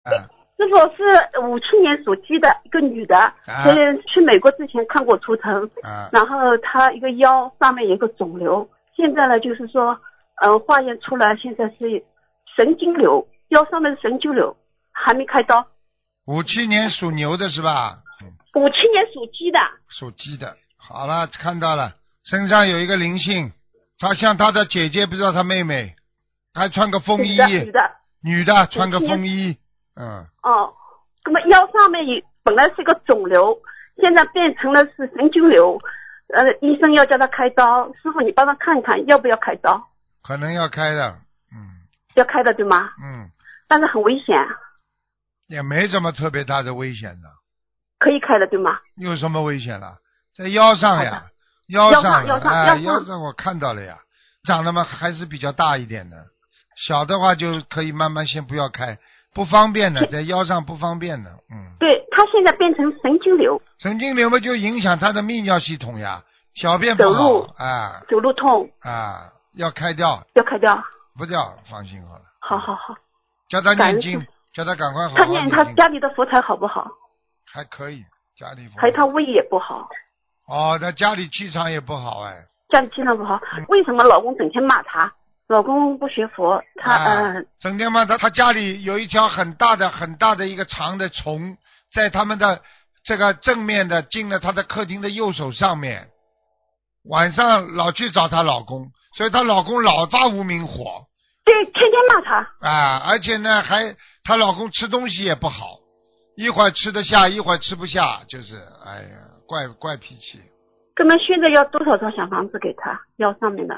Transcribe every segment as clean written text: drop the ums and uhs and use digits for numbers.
啊师傅是57年属鸡的一个女的， 啊去美国之前看过图腾， 啊然后她一个腰上面有一个肿瘤，现在呢就是说，化验出来现在是神经瘤，腰上面是神经瘤，还没开刀。 57年属牛的是吧？ 57年属鸡的。 属鸡的。好了，看到了，身上有一个灵性，她像她的姐姐，不知道她妹妹，还穿个风衣，女的穿个风衣， 哦，那么腰上面本来是个肿瘤，现在变成了是神经瘤，医生要叫他开刀，师傅你帮他看看要不要开刀？ 可能要开的， 要开的对吗？但是很危险。 也没什么特别大的危险的。 可以开的对吗？ 有什么危险了？在腰上呀，腰上我看到了呀，长得嘛还是比较大一点的，小的话就可以慢慢先不要开，不方便的，在腰上不方便的， 对，他现在变成神经瘤。 神经瘤嘛就影响他的泌尿系统呀，小便不好啊， 走路痛啊，要开掉。 要开掉？ 不掉，放心好了。 好。 叫他念经，叫他赶快好好他念他家里的佛台好不好？ 还可以，家里佛台。 还有他胃也不好。 哦，他家里气场也不好哎。 家里气场不好，为什么老公整天骂他？老公不学佛，他整天骂他，他家里有一条很大的一个长的虫，在他们的这个正面的进了他的客厅的右手上面，晚上老去找她老公，所以她老公老发无名火。 对，天天骂他。 而且呢，她老公吃东西也不好，一会儿吃得下，一会儿吃不下，就是哎呀，怪脾气。 那么现在要多少套小房子给他？腰上面的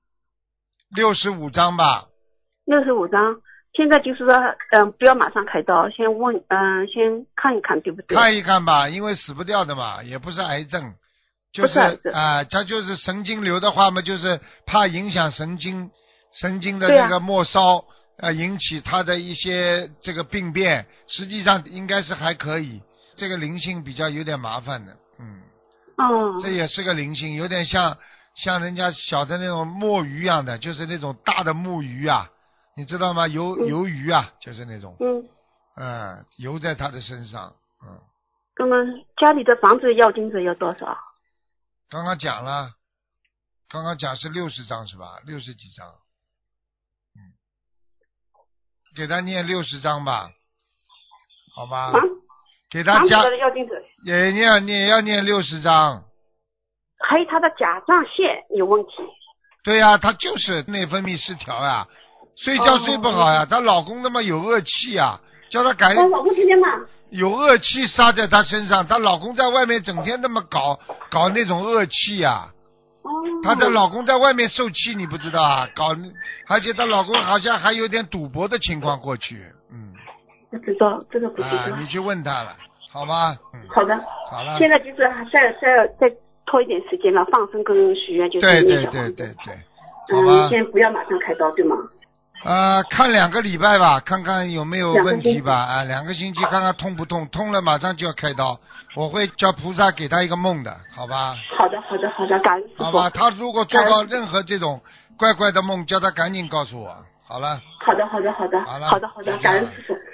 65张吧。 65张。现在就是说，不要马上开刀，先先看一看，对不对？ 看一看吧，因为死不掉的嘛，也不是癌症，就是他就是神经瘤的话嘛，就是怕影响神经的那个末梢，引起他的一些这个病变，实际上应该是还可以，这个灵性比较有点麻烦的，这也是个灵性，有点像人家小的那种墨鱼一样的，就是那种大的木鱼啊，你知道吗？鱿鱼啊，就是那种，游在他的身上， 那么家里的房子要金子要多少？ 刚刚讲是60张是吧？60几张，给他念60张吧，好吧？给他加也要念60张。 还有他的甲状腺有问题。 对呀，他就是内分泌失调呀，睡觉睡不好呀，她老公他妈有恶气呀，叫他改。 老公天天骂。 有恶气撒在她身上，她老公在外面整天那么搞那种恶气呀。她的老公在外面受气，你不知道啊？而且她老公好像还有点赌博的情况过去， 不知道，这个不知道。 你去问他了，好吗？ 好的。 好了。 现在就是再拖一点时间了，放生跟许愿就是对，好吧。 先不要马上开刀，对吗？ 看2个礼拜吧，看看有没有问题吧。2个星期看看痛不痛，痛了马上就要开刀。我会叫菩萨给他一个梦的，好吧？ 好的，感恩师父。 好吧，他如果做到任何这种怪怪的梦，叫他赶紧告诉我。好了。 好的，感恩师父。